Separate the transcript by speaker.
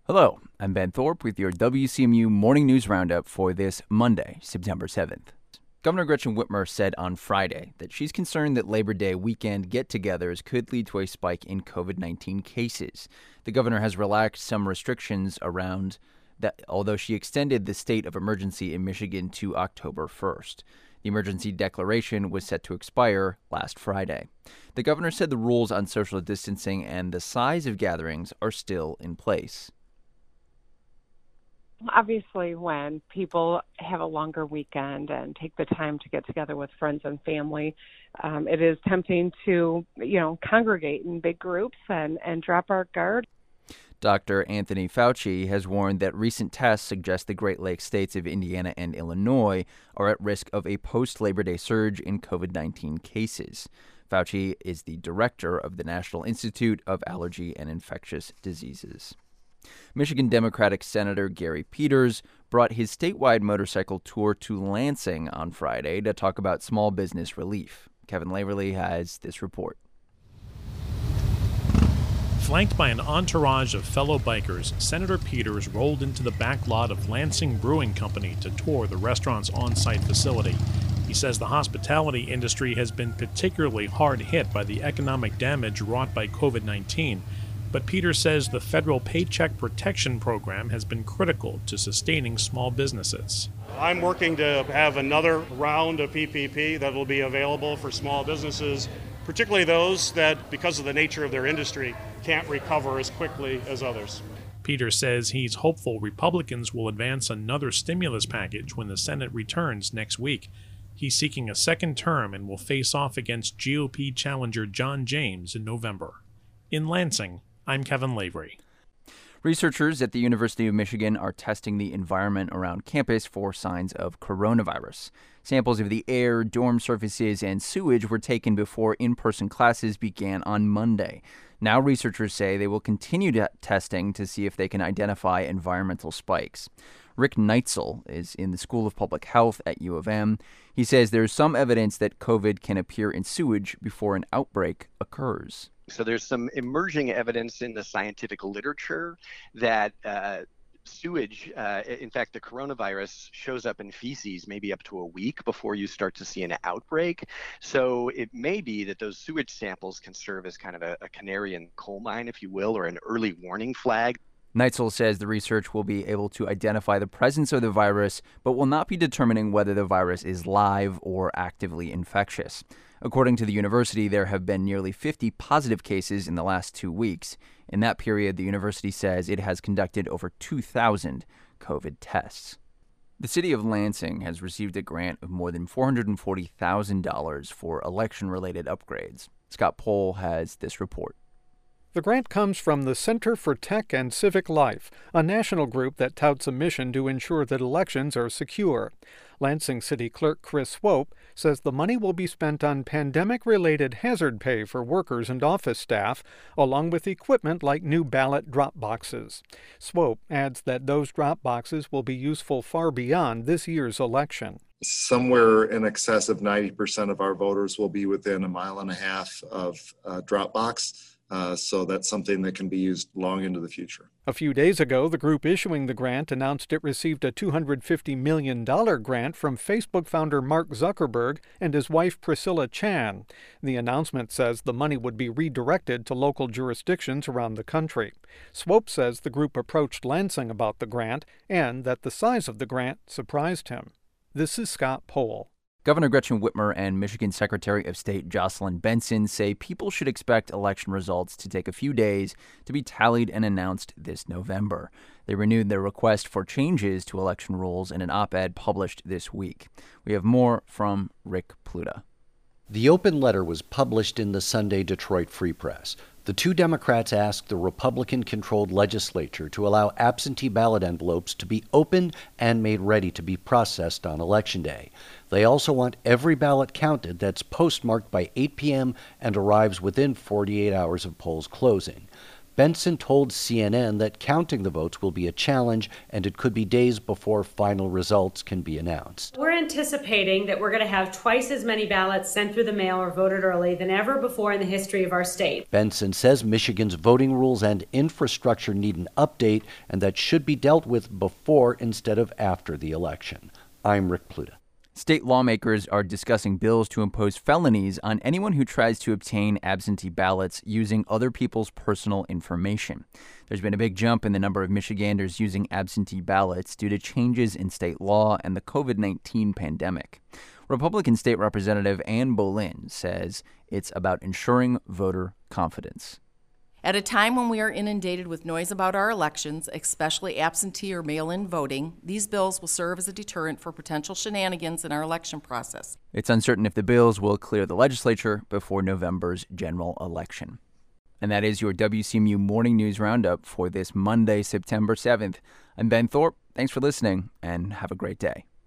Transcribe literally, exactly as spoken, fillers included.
Speaker 1: Hello, I'm Ben Thorpe with your W C M U Morning News Roundup for this Monday, September seventh. Governor Gretchen Whitmer said on Friday that she's concerned that Labor Day weekend get-togethers could lead to a spike in covid nineteen cases. The governor has relaxed some restrictions around that, although she extended the state of emergency in Michigan to October first. The emergency declaration was set to expire last Friday. The governor said the rules on social distancing and the size of gatherings are still in place.
Speaker 2: Obviously, when people have a longer weekend and take the time to get together with friends and family, um, it is tempting to, you know, congregate in big groups and, and drop our guard.
Speaker 1: Doctor Anthony Fauci has warned that recent tests suggest the Great Lakes states of Indiana and Illinois are at risk of a post-Labor Day surge in covid nineteen cases. Fauci is the director of the National Institute of Allergy and Infectious Diseases. Michigan Democratic Senator Gary Peters brought his statewide motorcycle tour to Lansing on Friday to talk about small business relief. Kevin Laverly has this report.
Speaker 3: Flanked by an entourage of fellow bikers, Senator Peters rolled into the back lot of Lansing Brewing Company to tour the restaurant's on-site facility. He says the hospitality industry has been particularly hard hit by the economic damage wrought by covid nineteen. But Peters says the federal Paycheck Protection Program has been critical to sustaining small businesses.
Speaker 4: I'm working to have another round of P P P that will be available for small businesses, particularly those that, because of the nature of their industry, can't recover as quickly as others.
Speaker 3: Peters says he's hopeful Republicans will advance another stimulus package when the Senate returns next week. He's seeking a second term and will face off against G O P challenger John James in November. In Lansing, I'm Kevin Lavery.
Speaker 1: Researchers at the University of Michigan are testing the environment around campus for signs of coronavirus. Samples of the air, dorm surfaces, and sewage were taken before in-person classes began on Monday. Now researchers say they will continue to testing to see if they can identify environmental spikes. Rick Neitzel is in the School of Public Health at U of M. He says there's some evidence that COVID can appear in sewage before an outbreak occurs.
Speaker 5: So there's some emerging evidence in the scientific literature that uh, sewage, uh, in fact, the coronavirus shows up in feces maybe up to a week before you start to see an outbreak. So it may be that those sewage samples can serve as kind of a, a canary in the coal mine, if you will, or an early warning flag.
Speaker 1: Neitzel says the research will be able to identify the presence of the virus, but will not be determining whether the virus is live or actively infectious. According to the university, there have been nearly fifty positive cases in the last two weeks. In that period, the university says it has conducted over two thousand COVID tests. The city of Lansing has received a grant of more than four hundred forty thousand dollars for election-related upgrades. Scott Pohl has this report.
Speaker 6: The grant comes from the Center for Tech and Civic Life, a national group that touts a mission to ensure that elections are secure. Lansing City Clerk Chris Swope says the money will be spent on pandemic-related hazard pay for workers and office staff, along with equipment like new ballot drop boxes. Swope adds that those drop boxes will be useful far beyond this year's election.
Speaker 7: Somewhere in excess of ninety percent of our voters will be within a mile and a half of a drop box. Uh, so that's something that can be used long into the future.
Speaker 6: A few days ago, the group issuing the grant announced it received a two hundred fifty million dollars grant from Facebook founder Mark Zuckerberg and his wife Priscilla Chan. The announcement says the money would be redirected to local jurisdictions around the country. Swope says the group approached Lansing about the grant and that the size of the grant surprised him. This is Scott Pohl.
Speaker 1: Governor Gretchen Whitmer and Michigan Secretary of State Jocelyn Benson say people should expect election results to take a few days to be tallied and announced this November. They renewed their request for changes to election rules in an op-ed published this week. We have more from Rick Pluta.
Speaker 8: The open letter was published in the Sunday Detroit Free Press. The two Democrats asked the Republican-controlled legislature to allow absentee ballot envelopes to be opened and made ready to be processed on Election Day. They also want every ballot counted that's postmarked by eight p.m. and arrives within forty-eight hours of polls closing. Benson told C N N that counting the votes will be a challenge, and it could be days before final results can be announced.
Speaker 9: We're anticipating that we're going to have twice as many ballots sent through the mail or voted early than ever before in the history of our state.
Speaker 8: Benson says Michigan's voting rules and infrastructure need an update, and that should be dealt with before instead of after the election. I'm Rick Pluta.
Speaker 1: State lawmakers are discussing bills to impose felonies on anyone who tries to obtain absentee ballots using other people's personal information. There's been a big jump in the number of Michiganders using absentee ballots due to changes in state law and the covid nineteen pandemic. Republican State Representative Ann Boleyn says it's about ensuring voter confidence.
Speaker 10: At a time when we are inundated with noise about our elections, especially absentee or mail-in voting, these bills will serve as a deterrent for potential shenanigans in our election process.
Speaker 1: It's uncertain if the bills will clear the legislature before November's general election. And that is your W C M U Morning News Roundup for this Monday, September seventh. I'm Ben Thorpe. Thanks for listening, and have a great day.